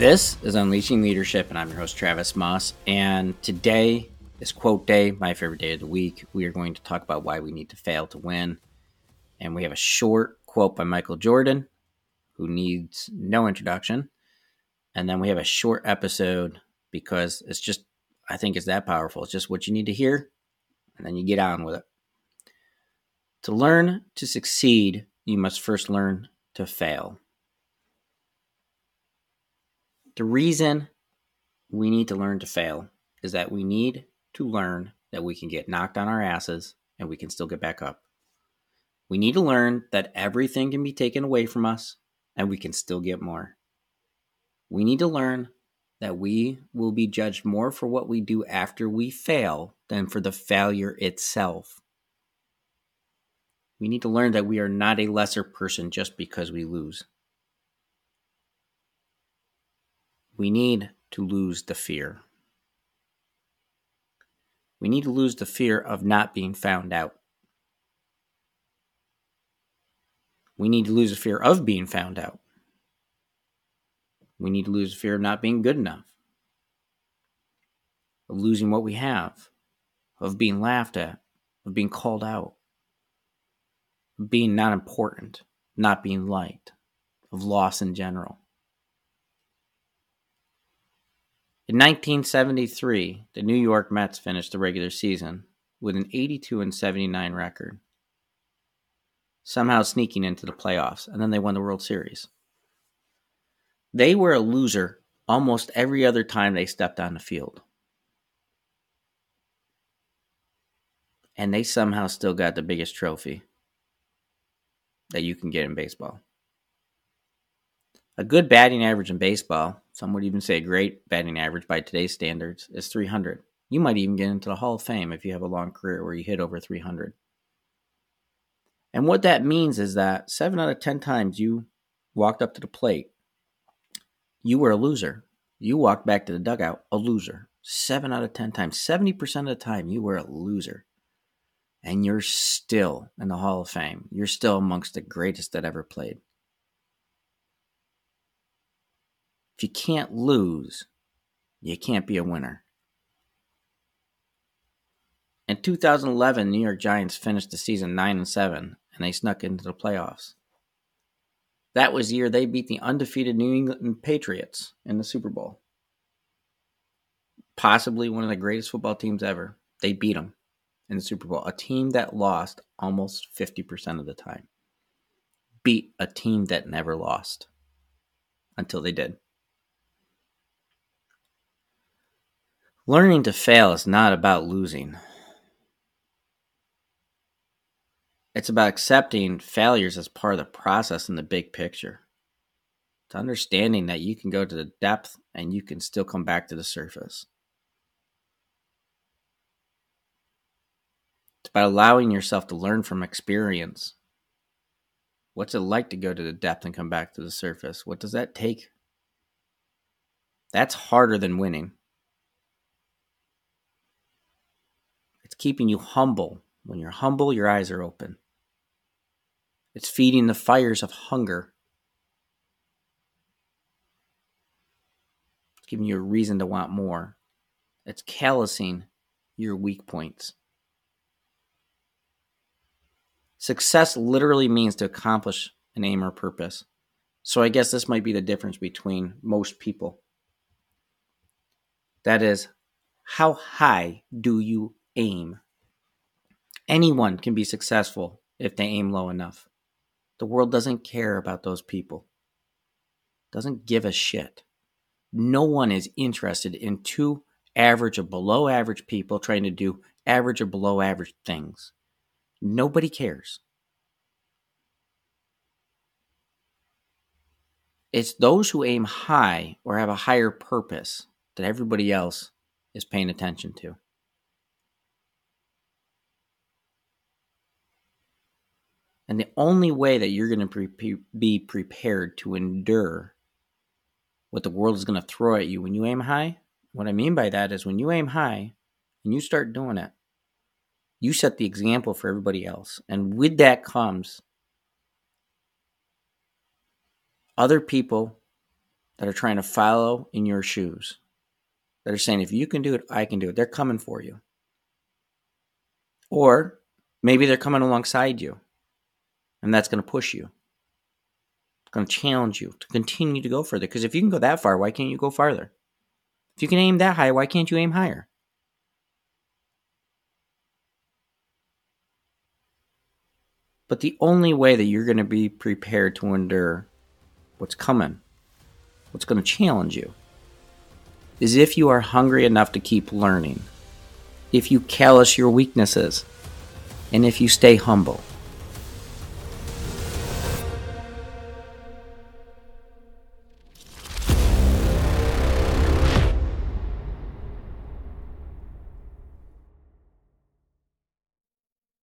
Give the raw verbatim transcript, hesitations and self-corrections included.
This is Unleashing Leadership, and I'm your host, Travis Moss. And today is Quote Day, my favorite day of the week. We are going to talk about why we need to fail to win. And we have a short quote by Michael Jordan, who needs no introduction. And then we have a short episode because it's just, I think it's that powerful. It's just what you need to hear, and then you get on with it. To learn to succeed, you must first learn to fail. The reason we need to learn to fail is that we need to learn that we can get knocked on our asses and we can still get back up. We need to learn that everything can be taken away from us and we can still get more. We need to learn that we will be judged more for what we do after we fail than for the failure itself. We need to learn that we are not a lesser person just because we lose. We need to lose the fear. We need to lose the fear of not being found out. We need to lose the fear of being found out. We need to lose the fear of not being good enough, of losing what we have, of being laughed at, of being called out, of being not important, not being liked, of loss in general. In nineteen seventy-three, the New York Mets finished the regular season with an eighty-two and seventy-nine record, somehow sneaking into the playoffs, and then they won the World Series. They were a loser almost every other time they stepped on the field. And they somehow still got the biggest trophy that you can get in baseball. A good batting average in baseball, some would even say a great batting average by today's standards, is three hundred. You might even get into the Hall of Fame if you have a long career where you hit over three hundred. And what that means is that seven out of ten times you walked up to the plate, you were a loser. You walked back to the dugout, a loser. seven out of ten times, seventy percent of the time, you were a loser. And you're still in the Hall of Fame. You're still amongst the greatest that ever played. If you can't lose, you can't be a winner. In two thousand eleven, New York Giants finished the season nine and seven, and they snuck into the playoffs. That was the year they beat the undefeated New England Patriots in the Super Bowl. Possibly one of the greatest football teams ever. They beat them in the Super Bowl. A team that lost almost fifty percent of the time. Beat a team that never lost until they did. Learning to fail is not about losing. It's about accepting failures as part of the process in the big picture. It's understanding that you can go to the depth and you can still come back to the surface. It's about allowing yourself to learn from experience. What's it like to go to the depth and come back to the surface? What does that take? That's harder than winning. It's keeping you humble. When you're humble, your eyes are open. It's feeding the fires of hunger. It's giving you a reason to want more. It's callousing your weak points. Success literally means to accomplish an aim or purpose. So I guess this might be the difference between most people. That is, how high do you aim? Anyone can be successful if they aim low enough. The world doesn't care about those people. Doesn't give a shit. No one is interested in two average or below average people trying to do average or below average things. Nobody cares. It's those who aim high or have a higher purpose that everybody else is paying attention to. And the only way that you're going to pre- be prepared to endure what the world is going to throw at you when you aim high, what I mean by that is when you aim high and you start doing it, you set the example for everybody else. And with that comes other people that are trying to follow in your shoes, that are saying, if you can do it, I can do it. They're coming for you. Or maybe they're coming alongside you, and that's going to push you. It's going to challenge you to continue to go further. Because if you can go that far, why can't you go farther? If you can aim that high, why can't you aim higher? But the only way that you're going to be prepared to endure what's coming, what's going to challenge you, is if you are hungry enough to keep learning, if you callous your weaknesses, and if you stay humble.